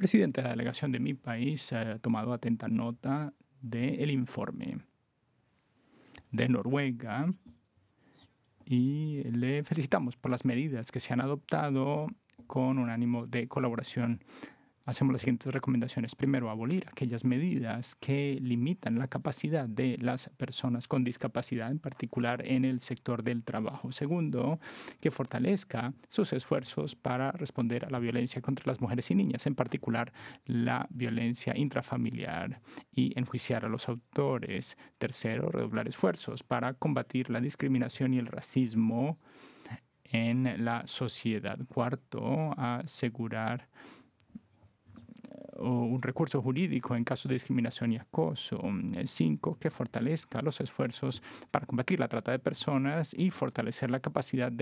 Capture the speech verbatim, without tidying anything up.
presidente de la delegación de mi país ha tomado atenta nota del informe de Noruega y le felicitamos por las medidas que se han adoptado con un ánimo de colaboración. Hacemos las siguientes recomendaciones. Primero, abolir aquellas medidas que limitan la capacidad de las personas con discapacidad, en particular en el sector del trabajo. Segundo, que fortalezca sus esfuerzos para responder a la violencia contra las mujeres y niñas, en particular la violencia intrafamiliar, y enjuiciar a los autores. Tercero, redoblar esfuerzos para combatir la discriminación y el racismo en la sociedad. Cuarto, asegurar o un recurso jurídico en caso de discriminación y acoso. Eh, Cinco, que fortalezca los esfuerzos para combatir la trata de personas y fortalecer la capacidad de